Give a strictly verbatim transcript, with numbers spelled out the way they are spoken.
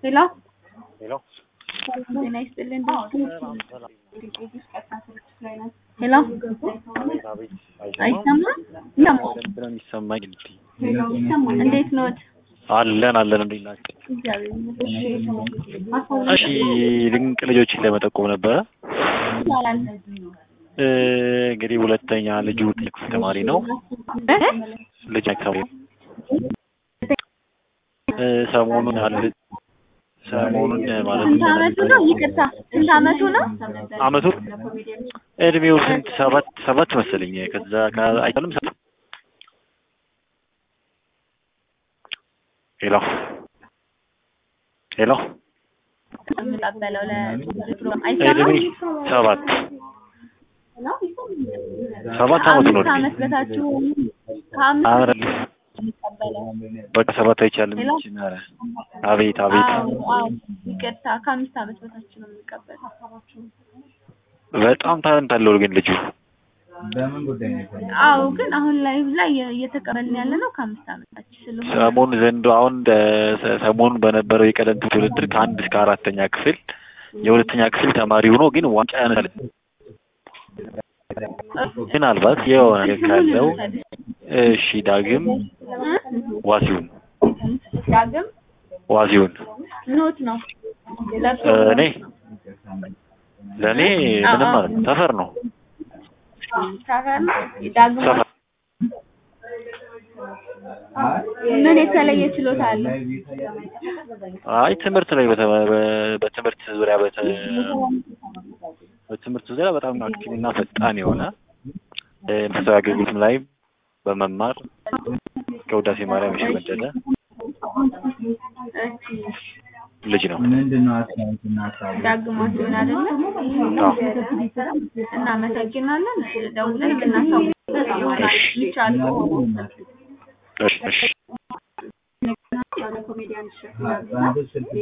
ሄሎ ሄሎ ጤና ይስጥልኝ። ሄሎ አይሰማም? ይሰማል። እንዴት ነዎት? አለን አለን እንዴት ናችሁ? እግዚአብሔር እሺ ድንቅ ልጆችን ለመጠቆም ነበረ። ይቻላል። እንግዲህ ሁለተኛ ልጁ ክፍል ተማሪ ነው። ልጅ አካባቢ ሰሞኑን አለ ሰሞኑን ማለት ስንት ዓመቱ ነው? ይቅርታ ስንት ዓመቱ ነው? ዓመቱ እድሜው ስንት? ሰባት ሰባት መሰለኝ። ከዛ አይደለም ሰባት ሄሎ ሄሎ ተቀበለው ለፕሮግራም እድሜ ሰባት ሰባት ዓመቱ ነው። ዓመት በታች ከአምስት አረ በቃ ሰባት አይቻልም። ኧረ አቤት አቤት ይቅርታ ከአምስት ዓመት በታች ነው የሚቀበለው። በጣም ታንት አለው ግን ልጁ በምን ጉዳይ ነው? አዎ ግን አሁን ላይ ላይ እየተቀበልን ያለ ነው ከአምስት ዓመት በታች ስለሆነ ሰሞኑን ዘንድሮ አሁን ሰሞኑን በነበረው የቀለም ውድድር ከአንድ እስከ አራተኛ ክፍል የሁለተኛ ክፍል ተማሪ ሆኖ ግን ዋንጫ ያነሳል። ምናልባት የሆነ ካለው እሺ ዳግም ዋሲውን ዳግም ዋሲውን ኖት ነው እኔ ለኔ ምንም ማለት ነው ሰፈር ነው ሰፈር ነው ዳግም ምን የተለየ ችሎታ አለ? አይ ትምህርት ላይ በትምህርት ዙሪያ በትምህርት ዙሪያ በጣም አክቲቭ እና ፈጣን የሆነ መንፈሳዊ አገልግሎትም ላይ በመማር ከውዳሴ ማርያም የሸመደደ ልጅ ነው። ምንድነው አስተያየትና ሀሳብ? ዳግማችን አይደለ? እናመሰግናለን። ደውለን እናሳውቃለን ይሆናል ይቻላል። እሺ እሺ